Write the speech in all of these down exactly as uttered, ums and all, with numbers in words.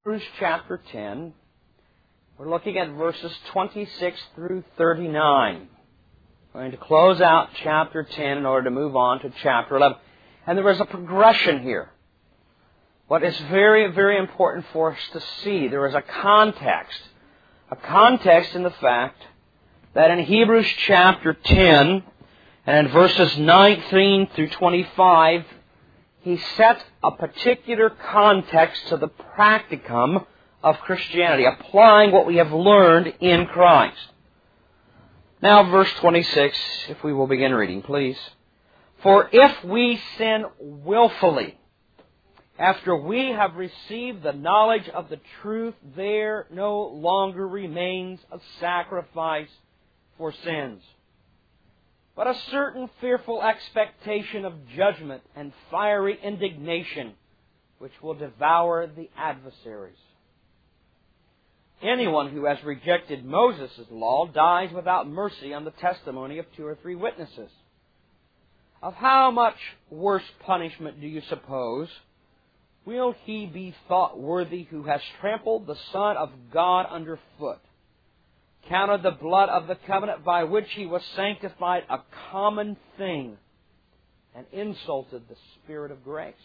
Hebrews chapter ten. We're looking at verses twenty-six through thirty-nine. We're going to close out chapter ten in order to move on to chapter eleven. And there is a progression here. What is very, very important for us to see, there is a context. A context in the fact that in Hebrews chapter ten, and in verses nineteen through twenty-five, he sets a particular context to the practicum of Christianity, applying what we have learned in Christ. Now, verse twenty-six, if we will begin reading, please. For if we sin willfully, after we have received the knowledge of the truth, there no longer remains a sacrifice for sins, but a certain fearful expectation of judgment and fiery indignation, which will devour the adversaries. Anyone who has rejected Moses' law dies without mercy on the testimony of two or three witnesses. Of how much worse punishment do you suppose will he be thought worthy who has trampled the Son of God underfoot, counted the blood of the covenant by which he was sanctified a common thing, and insulted the Spirit of grace?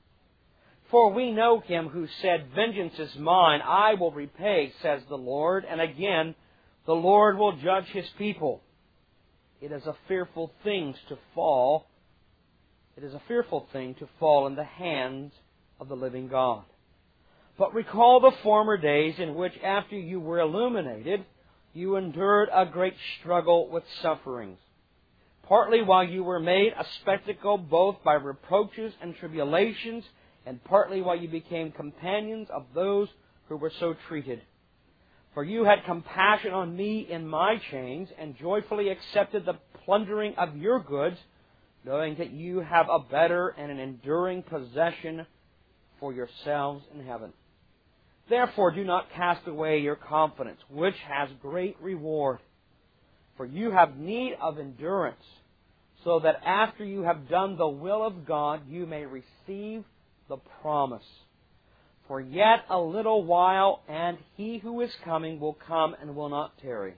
For we know him who said, Vengeance is mine, I will repay, says the Lord. And again, the Lord will judge his people. It is a fearful thing to fall. It is a fearful thing to fall in the hands of the living God. But recall the former days in which, after you were illuminated, you endured a great struggle with sufferings, partly while you were made a spectacle both by reproaches and tribulations, and partly while you became companions of those who were so treated. For you had compassion on me in my chains, and joyfully accepted the plundering of your goods, knowing that you have a better and an enduring possession for yourselves in heaven. Therefore do not cast away your confidence, which has great reward. For you have need of endurance, so that after you have done the will of God, you may receive the promise. For yet a little while, and he who is coming will come and will not tarry.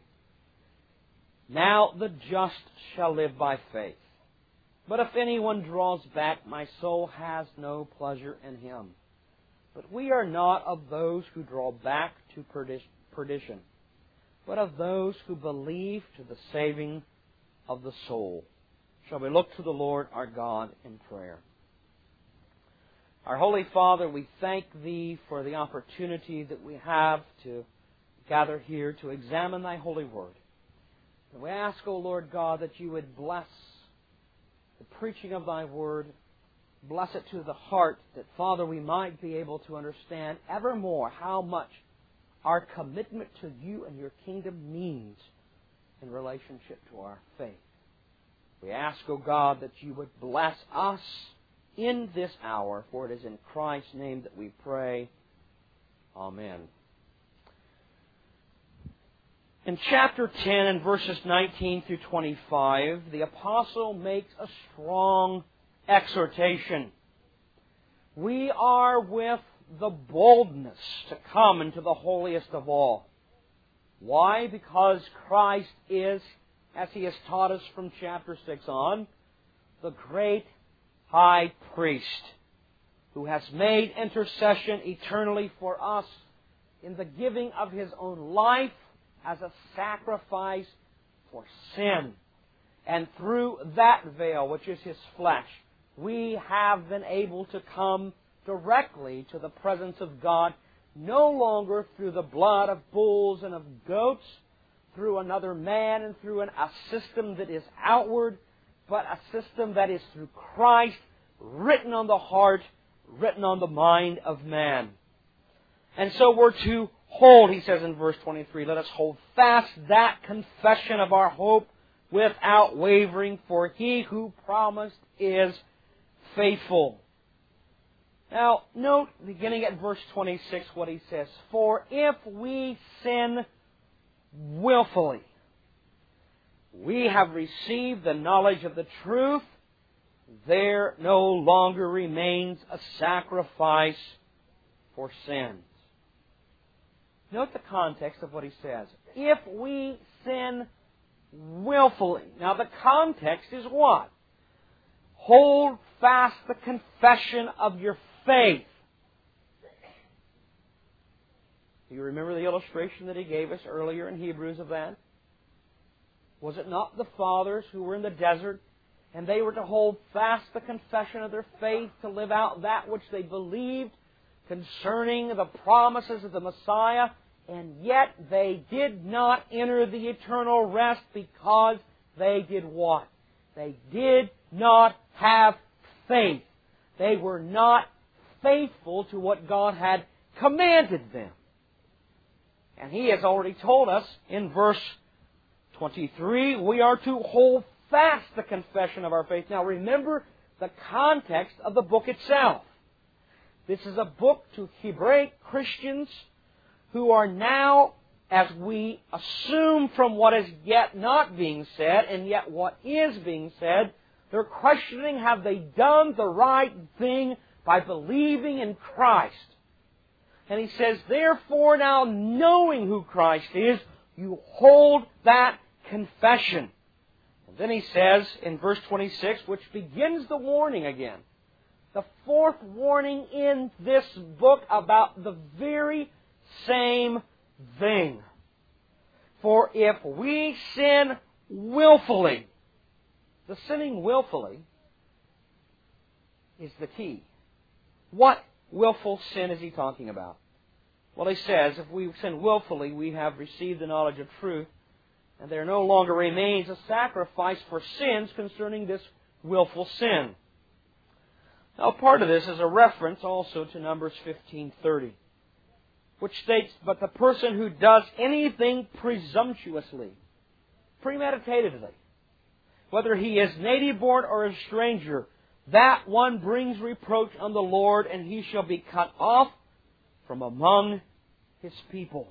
Now the just shall live by faith. But if anyone draws back, my soul has no pleasure in him. But we are not of those who draw back to perdition, but of those who believe to the saving of the soul. Shall we look to the Lord our God in prayer? Our Holy Father, we thank Thee for the opportunity that we have to gather here to examine Thy holy word. And we ask, O Lord God, that You would bless the preaching of Thy word. Bless it to the heart, that, Father, we might be able to understand evermore how much our commitment to You and Your kingdom means in relationship to our faith. We ask, O God, that You would bless us in this hour, for it is in Christ's name that we pray. Amen. In chapter ten and verses nineteen through twenty-five, the apostle makes a strong exhortation. We are with the boldness to come into the holiest of all. Why? Because Christ is, as He has taught us from chapter six on, the great High Priest who has made intercession eternally for us in the giving of His own life as a sacrifice for sin. And through that veil, which is His flesh, we have been able to come directly to the presence of God, no longer through the blood of bulls and of goats, through another man and through an, a system that is outward, but a system that is through Christ, written on the heart, written on the mind of man. And so we're to hold, he says in verse twenty-three, let us hold fast that confession of our hope without wavering, for He who promised is faithful. Now, note, beginning at verse twenty-six, what he says. For if we sin willfully, we have received the knowledge of the truth, there no longer remains a sacrifice for sins. Note the context of what he says. If we sin willfully. Now the context is what? Hold fast the confession of your faith. Do you remember the illustration that he gave us earlier in Hebrews of that? Was it not the fathers who were in the desert, and they were to hold fast the confession of their faith, to live out that which they believed concerning the promises of the Messiah, and yet they did not enter the eternal rest because they did what? They did not have faith. They were not faithful to what God had commanded them. And He has already told us in verse twenty-three, we are to hold fast the confession of our faith. Now remember the context of the book itself. This is a book to Hebraic Christians who are now, as we assume from what is yet not being said, and yet what is being said, they're questioning, have they done the right thing by believing in Christ? And he says, therefore now knowing who Christ is, you hold that confession. And then he says in verse twenty-six, which begins the warning again, the fourth warning in this book about the very same thing. For if we sin willfully, the sinning willfully is the key. What willful sin is he talking about? Well, he says, if we sin willfully, we have received the knowledge of truth, and there no longer remains a sacrifice for sins concerning this willful sin. Now, part of this is a reference also to Numbers fifteen thirty, which states, but the person who does anything presumptuously, premeditatedly, whether he is native-born or a stranger, that one brings reproach on the Lord, and he shall be cut off from among his people.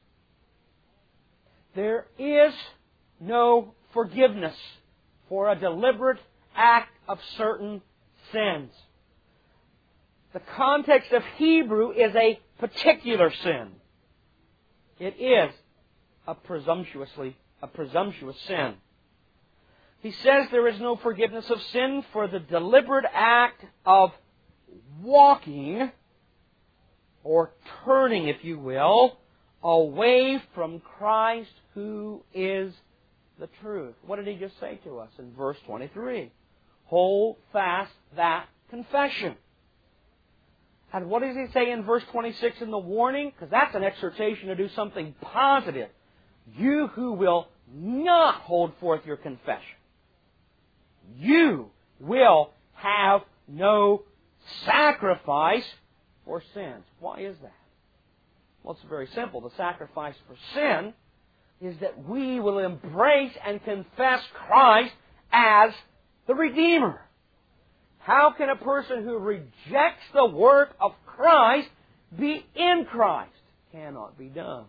There is no forgiveness for a deliberate act of certain sins. The context of Hebrew is a particular sin. It is a presumptuously, a presumptuous sin. He says there is no forgiveness of sin for the deliberate act of walking or turning, if you will, away from Christ who is the truth. What did he just say to us in verse twenty-three? Hold fast that confession. And what does he say in verse twenty-six in the warning? Because that's an exhortation to do something positive. You who will not hold forth your confession, you will have no sacrifice for sins. Why is that? Well, it's very simple. The sacrifice for sin is that we will embrace and confess Christ as the Redeemer. How can a person who rejects the work of Christ be in Christ? Cannot be done.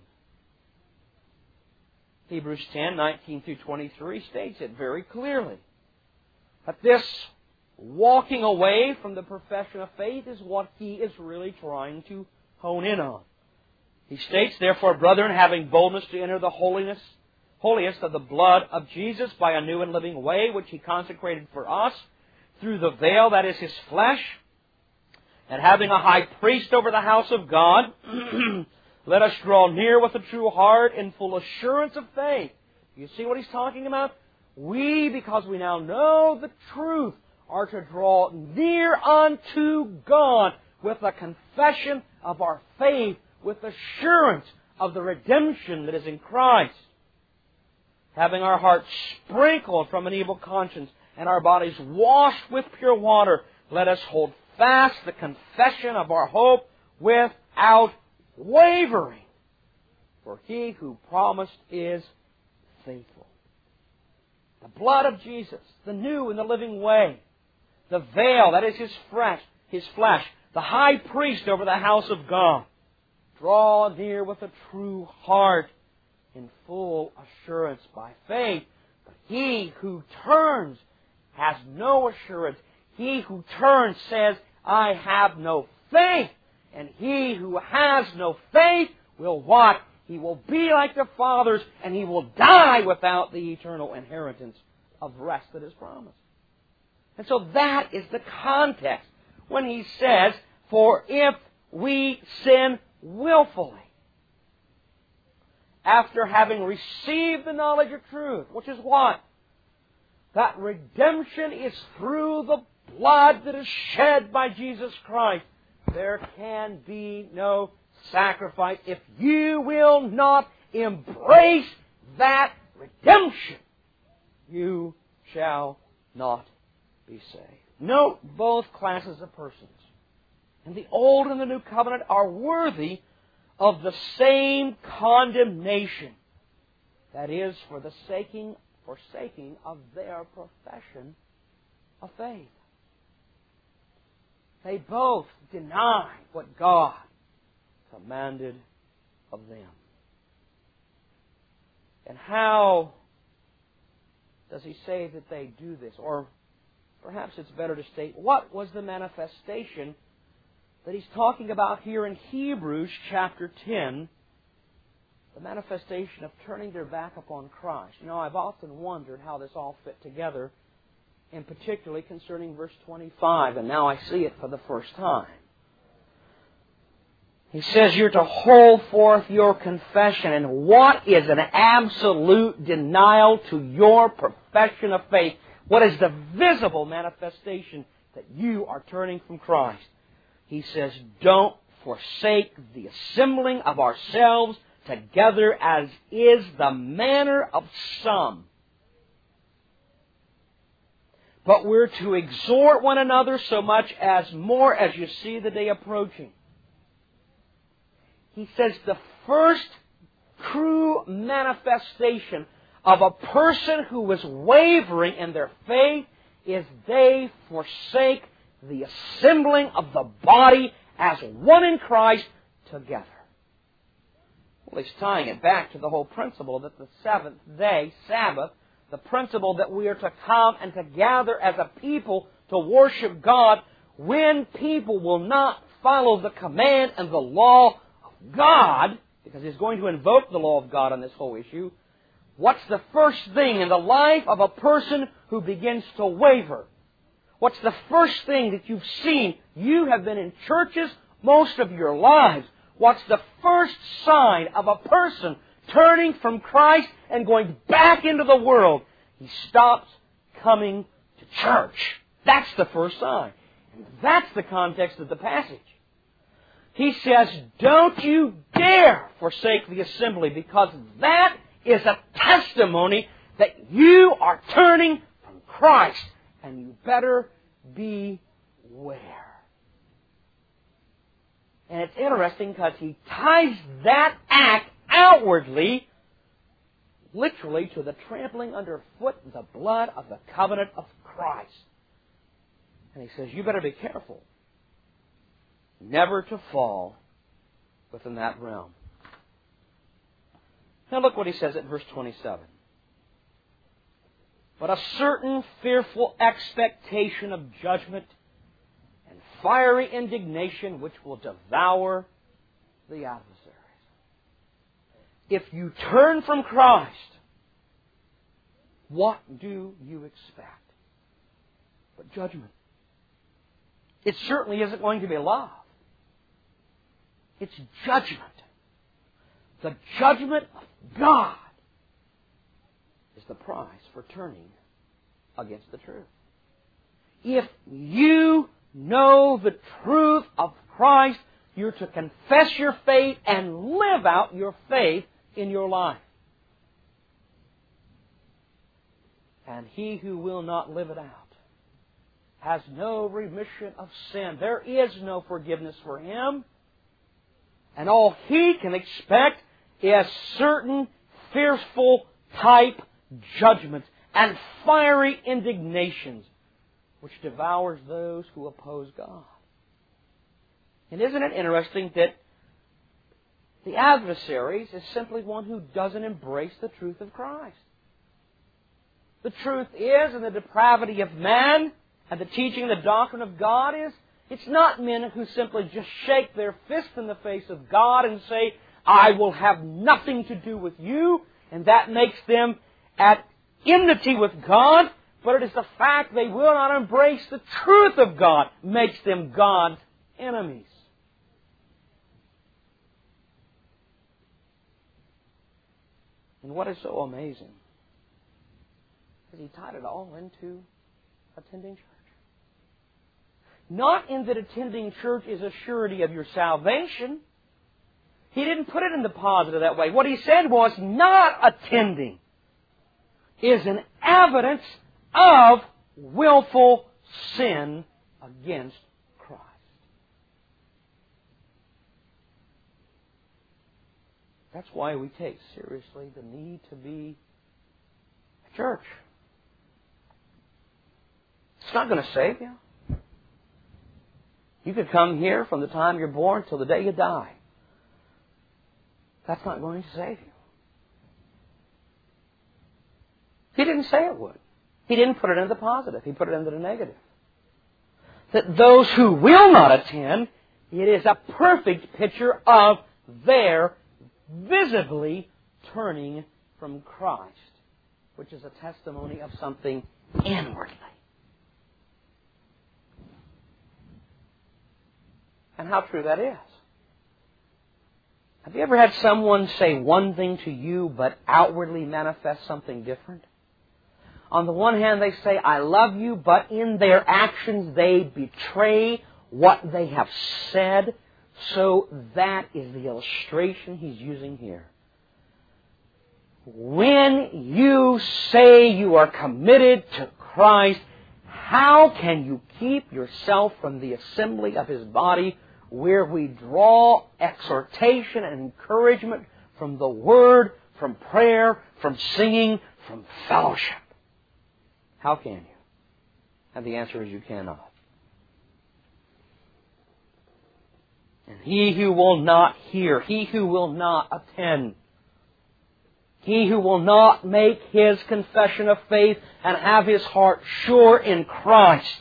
Hebrews ten, nineteen through twenty-three states it very clearly. But this walking away from the profession of faith is what he is really trying to hone in on. He states, therefore, brethren, having boldness to enter the holiness, holiest of the blood of Jesus by a new and living way, which He consecrated for us, through the veil that is His flesh, and having a high priest over the house of God, let us draw near with a true heart in full assurance of faith. You see what he's talking about? We, because we now know the truth, are to draw near unto God with a confession of our faith, with assurance of the redemption that is in Christ. Having our hearts sprinkled from an evil conscience and our bodies washed with pure water, let us hold fast the confession of our hope without wavering. For He who promised is faithful. The blood of Jesus, the new and the living way, the veil, that is His flesh, His flesh, the high priest over the house of God. Draw near with a true heart in full assurance by faith. But he who turns has no assurance. He who turns says, I have no faith. And he who has no faith will what? he will be like the fathers, and he will die without the eternal inheritance of rest that is promised. And so that is the context when he says, for if we sin willfully, after having received the knowledge of truth, which is what? That redemption is through the blood that is shed by Jesus Christ. There can be no sacrifice if you will not embrace that redemption. You shall not be saved. Note both classes of persons. And the Old and the New Covenant are worthy of the same condemnation. That is, for the saking, forsaking of their profession of faith. They both deny what God commanded of them. And how does he say that they do this? Or perhaps it's better to state, what was the manifestation that he's talking about here in Hebrews chapter ten? The manifestation of turning their back upon Christ. You know, I've often wondered how this all fit together, and particularly concerning verse twenty-five, and now I see it for the first time. He says you're to hold forth your confession, and what is an absolute denial to your profession of faith? What is the visible manifestation that you are turning from Christ? He says, don't forsake the assembling of ourselves together as is the manner of some, but we're to exhort one another so much as more as you see the day approaching. He says the first true manifestation of a person who is wavering in their faith is they forsake the assembling of the body as one in Christ together. Well, he's tying it back to the whole principle that the seventh day, Sabbath, the principle that we are to come and to gather as a people to worship God, when people will not follow the command and the law of God, because he's going to invoke the law of God on this whole issue, what's the first thing in the life of a person who begins to waver? What's the first thing that you've seen? You have been in churches most of your lives. What's the first sign of a person turning from Christ and going back into the world? He stops coming to church. That's the first sign. And that's the context of the passage. He says, don't you dare forsake the assembly, because that is a testimony that you are turning from Christ. And you better beware. And it's interesting because he ties that act outwardly, literally, to the trampling underfoot the blood of the covenant of Christ. And he says, you better be careful never to fall within that realm. Now look what he says at verse twenty-seven. But a certain fearful expectation of judgment and fiery indignation which will devour the adversaries. If you turn from Christ, what do you expect but judgment? It certainly isn't going to be love. It's judgment. The judgment of God is the price for turning against the truth. If you know the truth of Christ, you're to confess your faith and live out your faith in your life. And he who will not live it out has no remission of sin. There is no forgiveness for him. And all he can expect is certain fearful type judgments and fiery indignations which devours those who oppose God. And isn't it interesting that the adversaries is simply one who doesn't embrace the truth of Christ? The truth is, and the depravity of man, and the teaching, the doctrine of God is, it's not men who simply just shake their fist in the face of God and say, I will have nothing to do with you, and that makes them at enmity with God, but it is the fact they will not embrace the truth of God makes them God's enemies. And what is so amazing is he tied it all into attending church. Not in that attending church is a surety of your salvation. He didn't put it in the positive that way. What he said was not attending is an evidence of willful sin against Christ. That's why we take seriously the need to be a church. It's not going to save you. You could come here from the time you're born till the day you die. That's not going to save you. He didn't say it would. He didn't put it into the positive. He put it into the negative. That those who will not attend, it is a perfect picture of their visibly turning from Christ, which is a testimony of something inwardly. And how true that is. Have you ever had someone say one thing to you but outwardly manifest something different? On the one hand, they say, I love you, but in their actions they betray what they have said. So that is the illustration he's using here. When you say you are committed to Christ, how can you keep yourself from the assembly of His body, where we draw exhortation and encouragement from the Word, from prayer, from singing, from fellowship? How can you? And the answer is you cannot. And he who will not hear, he who will not attend, he who will not make his confession of faith and have his heart sure in Christ,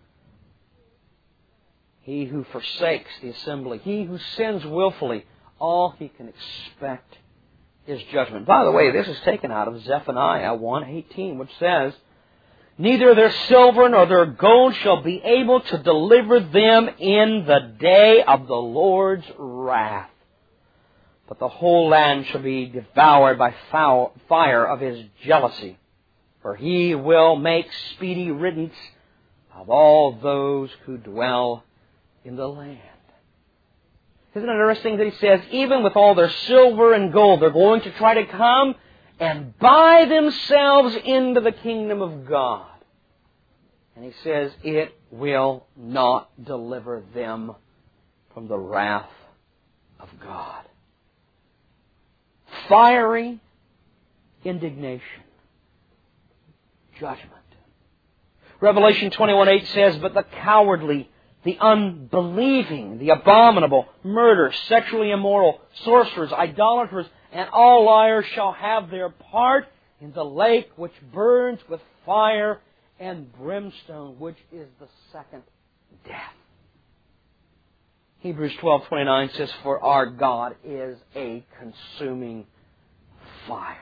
he who forsakes the assembly, he who sins willfully, all he can expect is judgment. By the way, this is taken out of Zephaniah one eighteen, which says, neither their silver nor their gold shall be able to deliver them in the day of the Lord's wrath. But the whole land shall be devoured by foul fire of His jealousy. For He will make speedy riddance of all those who dwell in the land. Isn't it interesting that he says, even with all their silver and gold, they're going to try to come and buy themselves into the kingdom of God. And he says, it will not deliver them from the wrath of God. Fiery indignation. Judgment. Revelation twenty-one eight says, but the cowardly, the unbelieving, the abominable, murderers, sexually immoral, sorcerers, idolaters, and all liars shall have their part in the lake which burns with fire and brimstone, which is the second death. Hebrews twelve twenty-nine says, for our God is a consuming fire.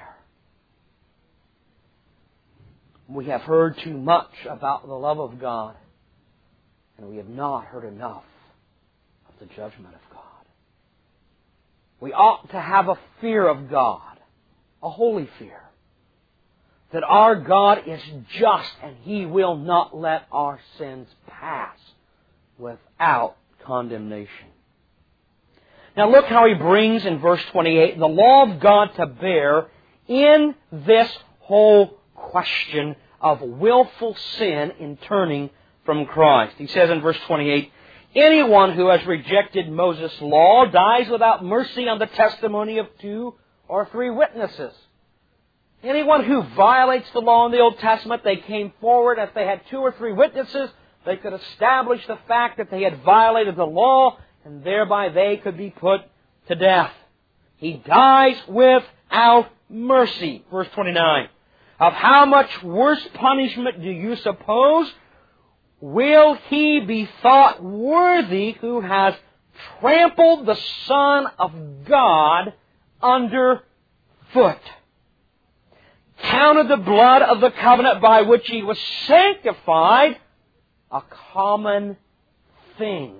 We have heard too much about the love of God, and we have not heard enough of the judgment of God. We ought to have a fear of God, a holy fear, that our God is just and He will not let our sins pass without condemnation. Now look how he brings in verse twenty-eight the law of God to bear in this whole question of willful sin in turning from Christ. He says in verse twenty-eight, anyone who has rejected Moses' law dies without mercy on the testimony of two or three witnesses. Anyone who violates the law in the Old Testament, they came forward. If they had two or three witnesses, they could establish the fact that they had violated the law, and thereby they could be put to death. He dies without mercy. Verse twenty-nine. Of how much worse punishment do you suppose will he be thought worthy who has trampled the Son of God under foot, counted the blood of the covenant by which He was sanctified a common thing,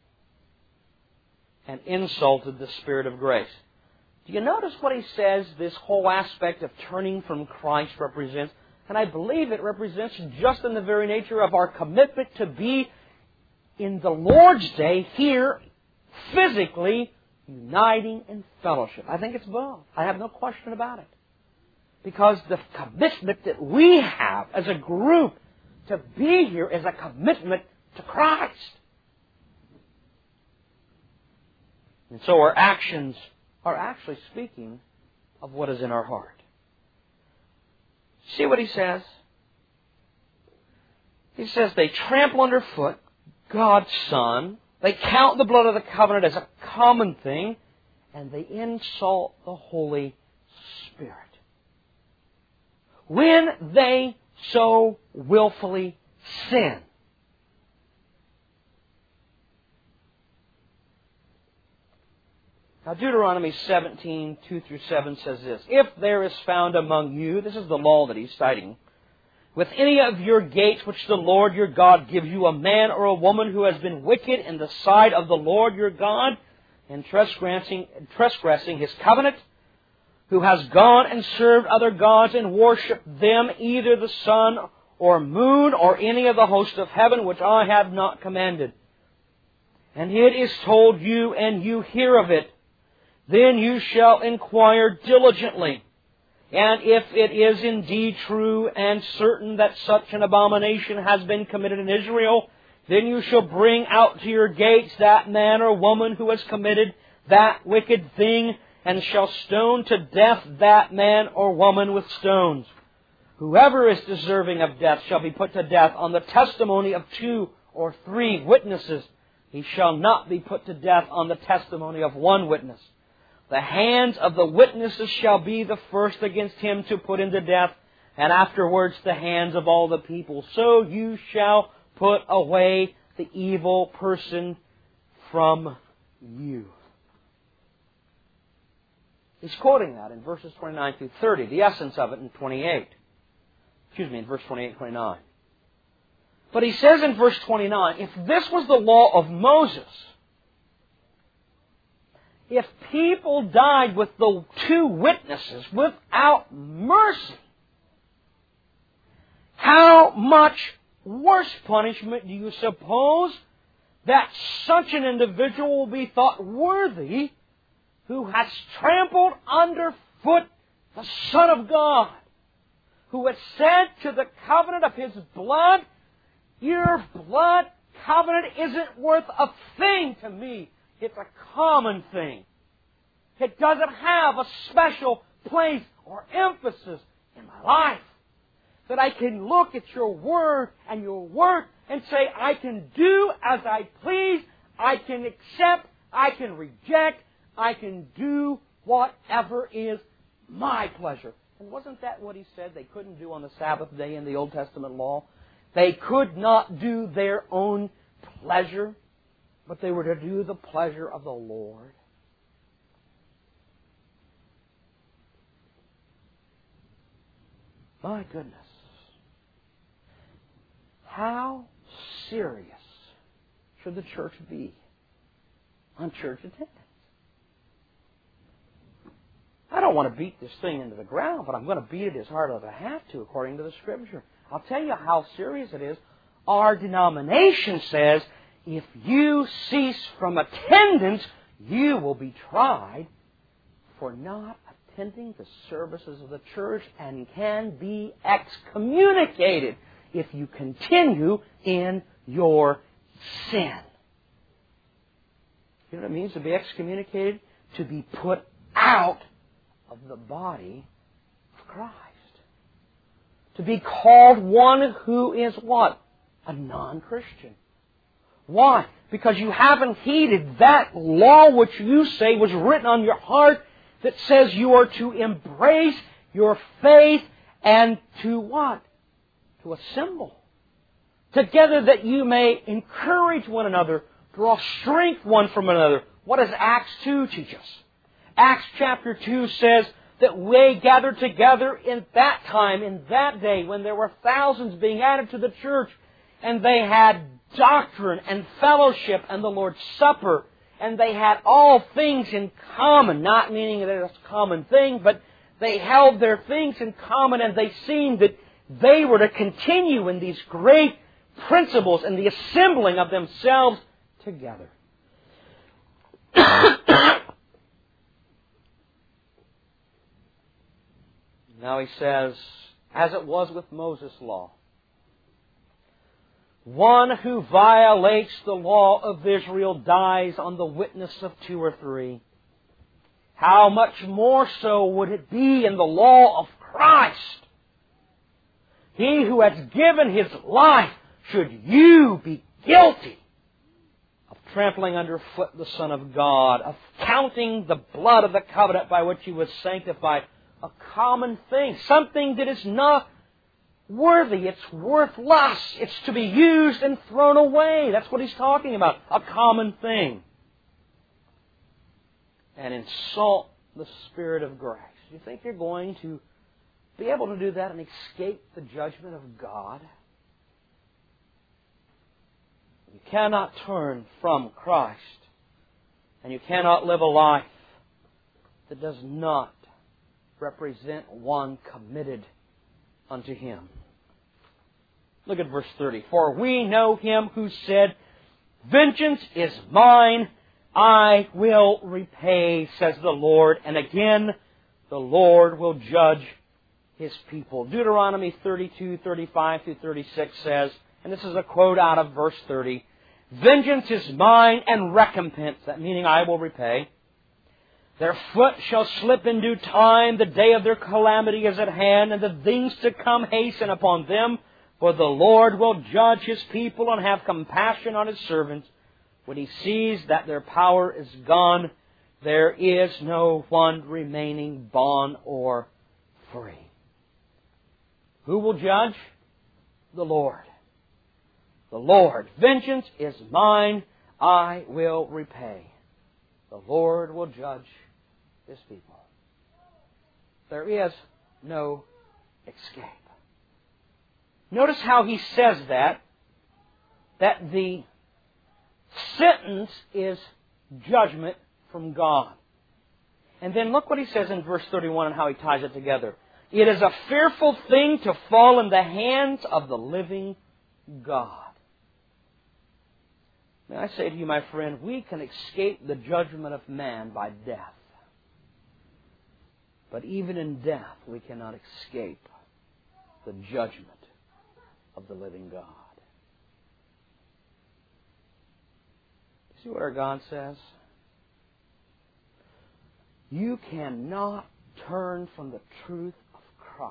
and insulted the Spirit of grace. Do you notice what he says this whole aspect of turning from Christ represents? And I believe it represents just in the very nature of our commitment to be in the Lord's Day here, physically uniting in fellowship. I think it's both. I have no question about it. Because the commitment that we have as a group to be here is a commitment to Christ. And so our actions are actually speaking of what is in our heart. See what he says? He says they trample underfoot God's Son. They count the blood of the covenant as a common thing. And they insult the Holy Spirit. When they so willfully sin. Now, Deuteronomy seventeen, two through seven says this. If there is found among you, this is the law that he's citing, with any of your gates which the Lord your God gives you, a man or a woman who has been wicked in the sight of the Lord your God, and transgressing, transgressing His covenant, who has gone and served other gods and worshipped them, either the sun or moon or any of the host of heaven, which I have not commanded. And it is told you, and you hear of it, then you shall inquire diligently. And if it is indeed true and certain that such an abomination has been committed in Israel, then you shall bring out to your gates that man or woman who has committed that wicked thing, and shall stone to death that man or woman with stones. Whoever is deserving of death shall be put to death on the testimony of two or three witnesses. He shall not be put to death on the testimony of one witness. The hands of the witnesses shall be the first against him to put him to death, and afterwards the hands of all the people. So you shall put away the evil person from you. He's quoting that in verses twenty-nine through thirty, the essence of it in twenty-eight. Excuse me, in verse twenty-eight and twenty-nine. But he says in verse twenty-nine, if this was the law of Moses, if people died with the two witnesses without mercy, how much worse punishment do you suppose that such an individual will be thought worthy who has trampled underfoot the Son of God, who has said to the covenant of His blood, your blood covenant isn't worth a thing to me. It's a common thing. It doesn't have a special place or emphasis in my life. That I can look at your word and your work and say, I can do as I please, I can accept, I can reject, I can do whatever is my pleasure. And wasn't that what he said they couldn't do on the Sabbath day in the Old Testament law? They could not do their own pleasure, but they were to do the pleasure of the Lord. My goodness. How serious should the church be on church attendance? I don't want to beat this thing into the ground, but I'm going to beat it as hard as I have to according to the Scripture. I'll tell you how serious it is. Our denomination says, if you cease from attendance, you will be tried for not attending the services of the church and can be excommunicated if you continue in your sin. You know what it means to be excommunicated? To be put out of the body of Christ. To be called one who is what? A non-Christian. Why? Because you haven't heeded that law which you say was written on your heart that says you are to embrace your faith and to what? To assemble together that you may encourage one another, Draw strength one from another. What does Acts two teach us? Acts chapter two says that they gathered together in that time, in that day, when there were thousands being added to the church, and they had doctrine and fellowship and the Lord's Supper, and they had all things in common, not meaning that it's a common thing, but they held their things in common, and they seemed that they were to continue in these great principles and the assembling of themselves together. Now he says, as it was with Moses' law, one who violates the law of Israel dies on the witness of two or three. How much more so would it be in the law of Christ? He who has given his life, should you be guilty of trampling underfoot the Son of God, of counting the blood of the covenant by which he was sanctified a common thing, something that is not worthy, it's worthless, it's to be used and thrown away. That's what he's talking about, a common thing. And insult the Spirit of grace. Do you think you're going to be able to do that and escape the judgment of God? You cannot turn from Christ, and you cannot live a life that does not represent one committed unto Him. Look at verse thirty. For we know Him who said, vengeance is mine, I will repay, says the Lord. And again, the Lord will judge His people. Deuteronomy thirty-two, thirty-five through thirty-six says, and this is a quote out of verse thirty, vengeance is mine and recompense, that meaning I will repay. Their foot shall slip in due time, the day of their calamity is at hand, and the things to come hasten upon them. For the Lord will judge His people and have compassion on His servants. When He sees that their power is gone, there is no one remaining bond or free. Who will judge? The Lord. The Lord. Vengeance is mine, I will repay. The Lord will judge His people. There is no escape. Notice how he says that, that the sentence is judgment from God. And then look what he says in verse thirty-one and how he ties it together. It is a fearful thing to fall in the hands of the living God. May I say to you, my friend, we can escape the judgment of man by death. But even in death, we cannot escape the judgment of the living God. See what our God says? You cannot turn from the truth of Christ.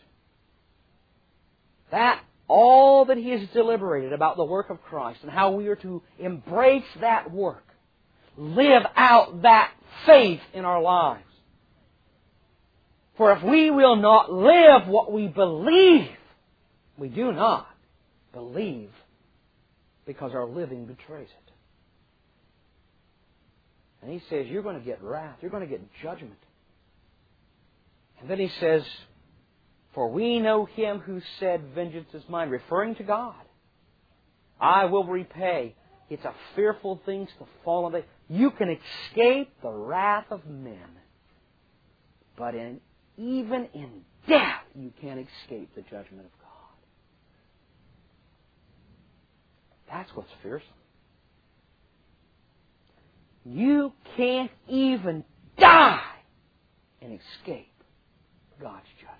That, all that He has deliberated about the work of Christ and how we are to embrace that work, live out that faith in our lives. For if we will not live what we believe, we do not believe because our living betrays it. And He says, you're going to get wrath. You're going to get judgment. And then He says, for we know Him who said, vengeance is mine, referring to God. I will repay. It's a fearful thing to fall on the... You can escape the wrath of men. But in, even in death, you can't escape the judgment of God. That's what's fearsome. You can't even die and escape God's judgment.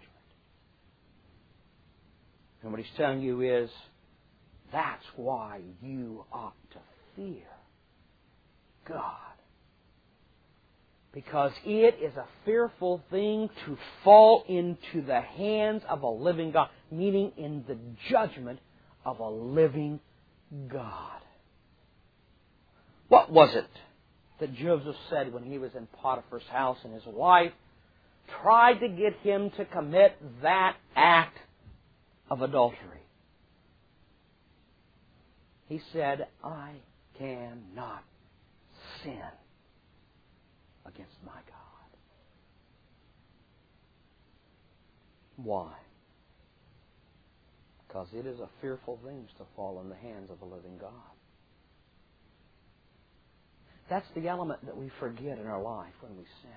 And what He's telling you is, that's why you ought to fear God. Because it is a fearful thing to fall into the hands of a living God, meaning in the judgment of a living God. What was it that Joseph said when he was in Potiphar's house and his wife tried to get him to commit that act of adultery? He said, I cannot sin against my God. Why? Because it is a fearful thing to fall in the hands of the living God. That's the element that we forget in our life when we sin.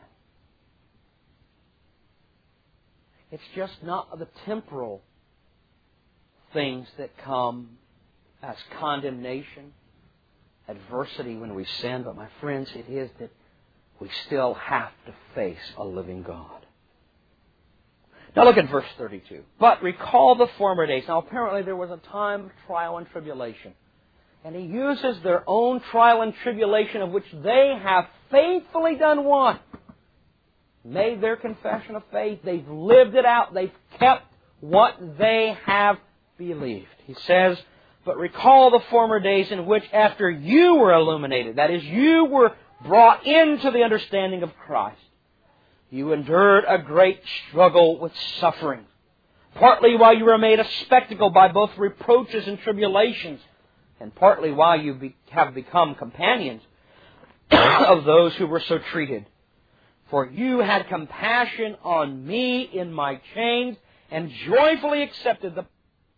It's just not the temporal things that come as condemnation, adversity when we sin, but my friends, it is that we still have to face a living God. Now look at verse thirty-two. But recall the former days. Now apparently there was a time of trial and tribulation. And he uses their own trial and tribulation of which they have faithfully done what? Made their confession of faith. They've lived it out. They've kept what they have believed. He says, but recall the former days in which after you were illuminated, that is, you were brought into the understanding of Christ, you endured a great struggle with suffering, partly while you were made a spectacle by both reproaches and tribulations, and partly while you be, have become companions of those who were so treated. For you had compassion on me in my chains, and joyfully accepted the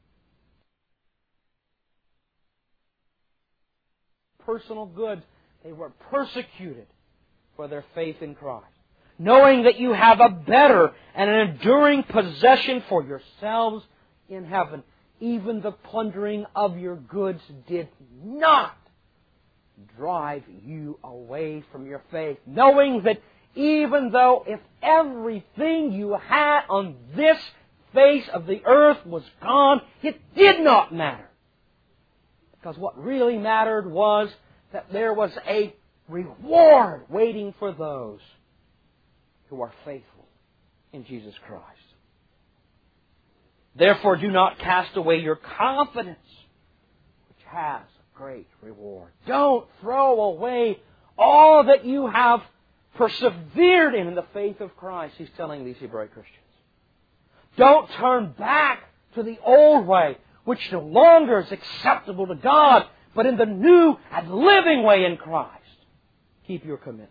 personal goods. They were persecuted for their faith in Christ, knowing that you have a better and an enduring possession for yourselves in heaven. Even the plundering of your goods did not drive you away from your faith, knowing that even though if everything you had on this face of the earth was gone, it did not matter. Because what really mattered was that there was a reward waiting for those who are faithful in Jesus Christ. Therefore, do not cast away your confidence, which has a great reward. Don't throw away all that you have persevered in in the faith of Christ, he's telling these Hebrew Christians. Don't turn back to the old way, which no longer is acceptable to God, but in the new and living way in Christ. Keep your commitment.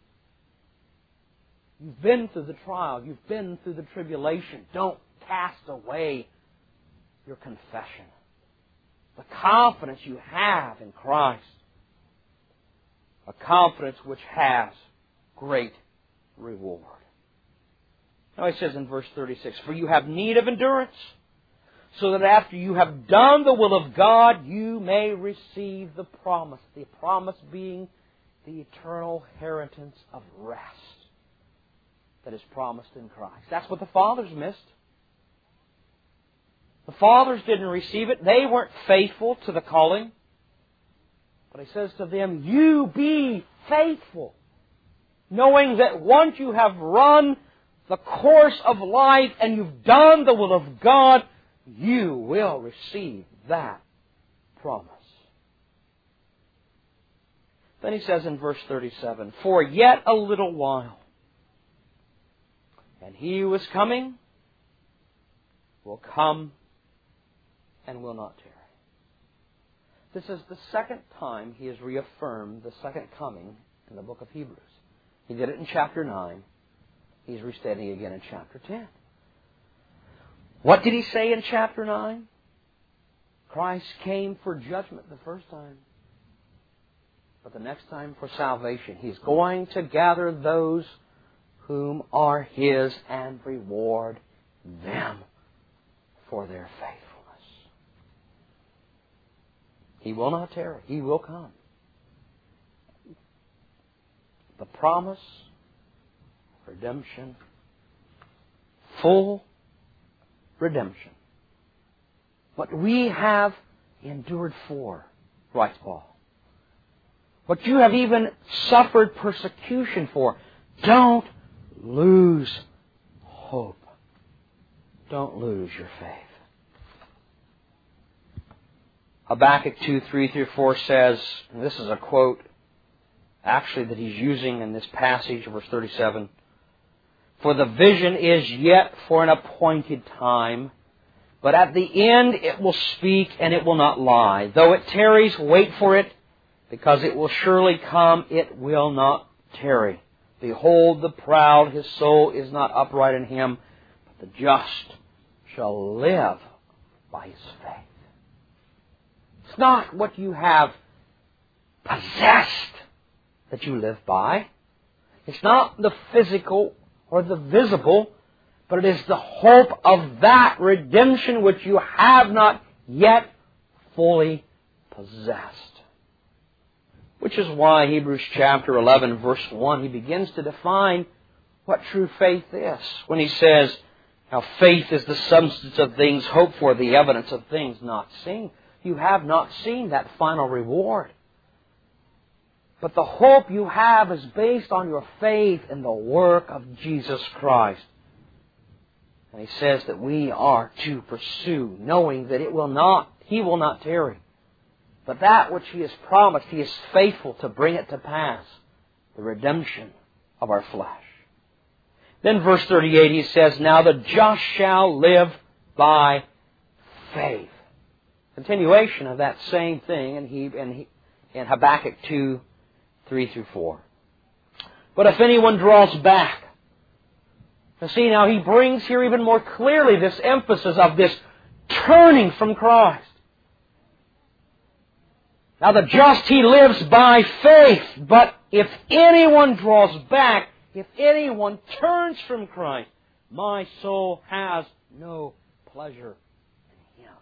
You've been through the trial. You've been through the tribulation. Don't cast away your confession. The confidence you have in Christ. A confidence which has great reward. Now he says in verse thirty-six, for you have need of endurance, so that after you have done the will of God, you may receive the promise. The promise being the eternal inheritance of rest that is promised in Christ. That's what the fathers missed. The fathers didn't receive it. They weren't faithful to the calling. But he says to them, you be faithful, knowing that once you have run the course of life and you've done the will of God, you will receive that promise. Then he says in verse thirty-seven, for yet a little while, and he who is coming will come and will not tarry. This is the second time he has reaffirmed the second coming in the book of Hebrews. He did it in chapter nine. He's restating it again in chapter ten. What did he say in chapter nine? Christ came for judgment the first time. But the next time for salvation. He's going to gather those whom are His and reward them for their faithfulness. He will not tarry. He will come. The promise, redemption, full redemption. What we have endured for, writes Paul. What you have even suffered persecution for. Don't lose hope. Don't lose your faith. Habakkuk two, three through four says, and this is a quote actually that he's using in this passage, verse thirty-seven, for the vision is yet for an appointed time, but at the end it will speak and it will not lie. Though it tarries, wait for it, because it will surely come, it will not tarry. Behold the proud, his soul is not upright in him, but the just shall live by his faith. It's not what you have possessed that you live by. It's not the physical or the visible, but it is the hope of that redemption which you have not yet fully possessed. Which is why Hebrews chapter eleven, verse one, he begins to define what true faith is. When he says, now faith is the substance of things hoped for, the evidence of things not seen. You have not seen that final reward. But the hope you have is based on your faith in the work of Jesus Christ. And he says that we are to pursue, knowing that it will not, He will not tarry. But that which He has promised, He is faithful to bring it to pass, the redemption of our flesh. Then verse thirty-eight, he says, now the just shall live by faith. Continuation of that same thing in, he, in, he, in Habakkuk two, three through four. But if anyone draws back, now see, now he brings here even more clearly this emphasis of this turning from Christ. Now the just, he lives by faith, but if anyone draws back, if anyone turns from Christ, my soul has no pleasure in him.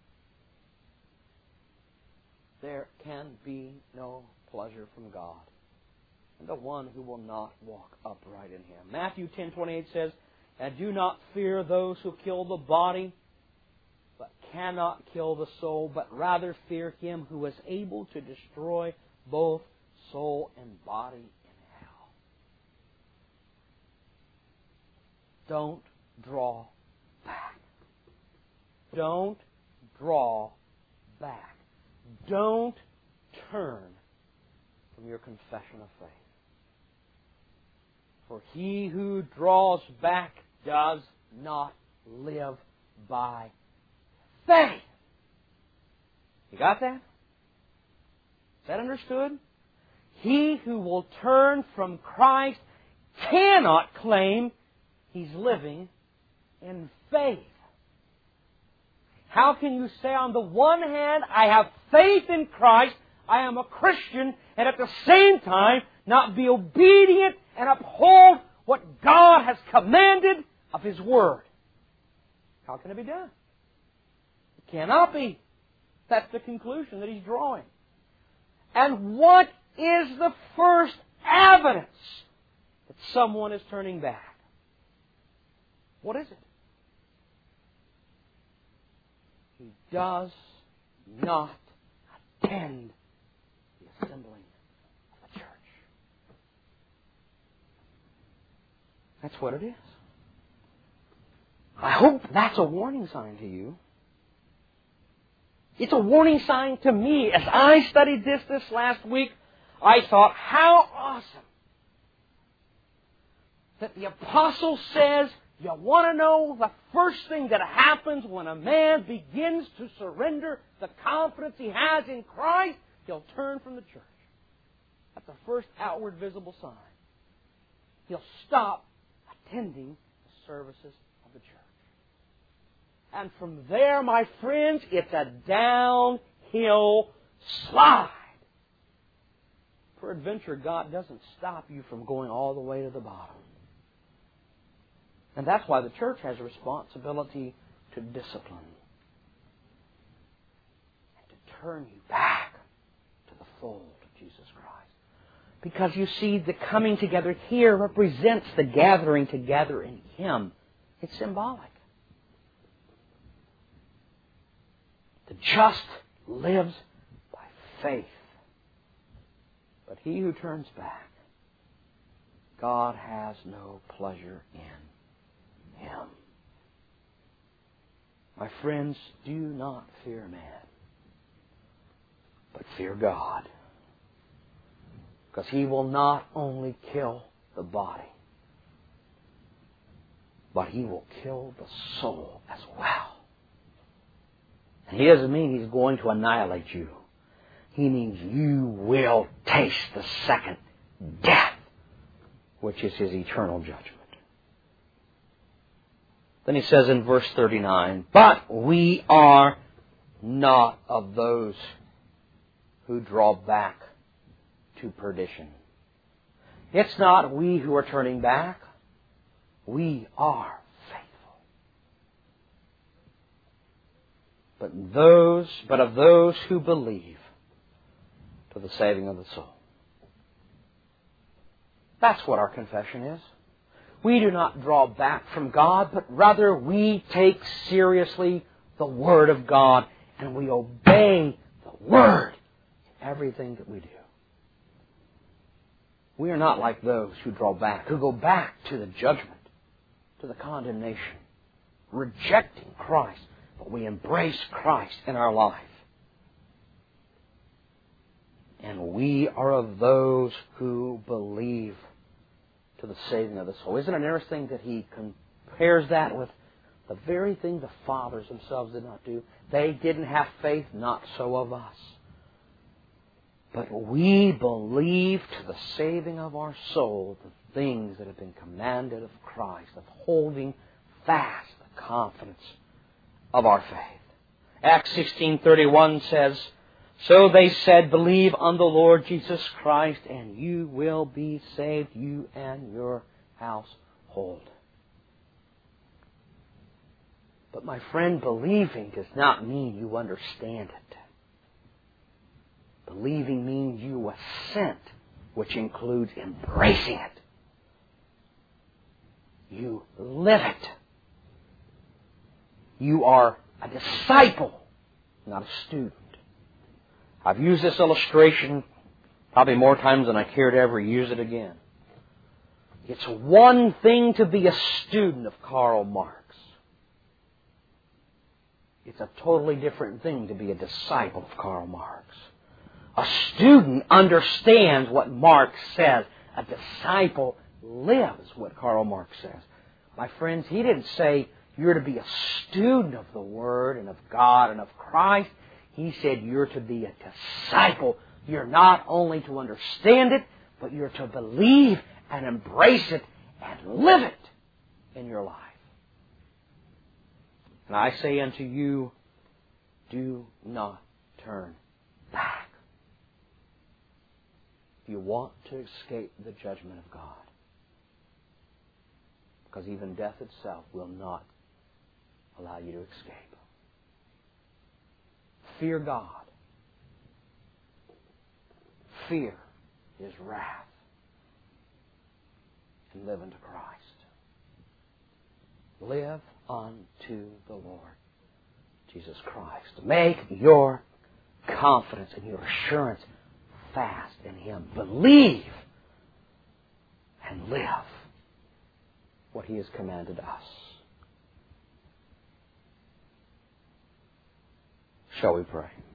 There can be no pleasure from God and the one who will not walk upright in Him. Matthew ten twenty-eight says, and do not fear those who kill the body, but cannot kill the soul, but rather fear Him who is able to destroy both soul and body in hell. Don't draw back. Don't draw back. Don't turn from your confession of faith. For he who draws back does not live by faith. You got that? Is that understood? He who will turn from Christ cannot claim he's living in faith. How can you say on the one hand, I have faith in Christ, I am a Christian, and at the same time not be obedient and uphold what God has commanded of His Word? How can it be done? It cannot be. That's the conclusion that he's drawing. And what is the first evidence that someone is turning back? What is it? He does not attend the assembling of the church. That's what it is. I hope that's a warning sign to you. It's a warning sign to me. As I studied this this last week, I thought, how awesome that the Apostle says, you want to know the first thing that happens when a man begins to surrender the confidence he has in Christ? He'll turn from the church. That's the first outward visible sign. He'll stop attending the services of the church. And from there, my friends, it's a downhill slide. Peradventure, God doesn't stop you from going all the way to the bottom. And that's why the church has a responsibility to discipline and to turn you back to the fold of Jesus Christ. Because you see, the coming together here represents the gathering together in Him. It's symbolic. The just lives by faith. But he who turns back, God has no pleasure in him. My friends, do not fear man, but fear God. Because He will not only kill the body, but He will kill the soul as well. And He doesn't mean He's going to annihilate you. He means you will taste the second death, which is His eternal judgment. Then He says in verse thirty-nine, but we are not of those who draw back to perdition. It's not we who are turning back. We are faithful. But those, but of those who believe to the saving of the soul. That's what our confession is. We do not draw back from God, but rather we take seriously the Word of God and we obey the Word in everything that we do. We are not like those who draw back, who go back to the judgment, to the condemnation, rejecting Christ, but we embrace Christ in our life. And we are of those who believe to the saving of the soul. Isn't it interesting that He compares that with the very thing the fathers themselves did not do? They didn't have faith, not so of us. But we believe to the saving of our soul the things that have been commanded of Christ, of holding fast the confidence of our faith. Acts sixteen thirty-one says, so they said, believe on the Lord Jesus Christ, and you will be saved, you and your household. But my friend, believing does not mean you understand it. Believing means you assent, which includes embracing it. You live it. You are a disciple, not a student. I've used this illustration probably more times than I care to ever use it again. It's one thing to be a student of Karl Marx. It's a totally different thing to be a disciple of Karl Marx. A student understands what Marx says. A disciple lives what Karl Marx says. My friends, he didn't say you're to be a student of the Word and of God and of Christ. He said you're to be a disciple. You're not only to understand it, but you're to believe and embrace it and live it in your life. And I say unto you, do not turn back. If you want to escape the judgment of God, because even death itself will not allow you to escape. Fear God. Fear His wrath. And live unto Christ. Live unto the Lord Jesus Christ. Make your confidence and your assurance fast in Him. Believe and live what He has commanded us. Shall we pray?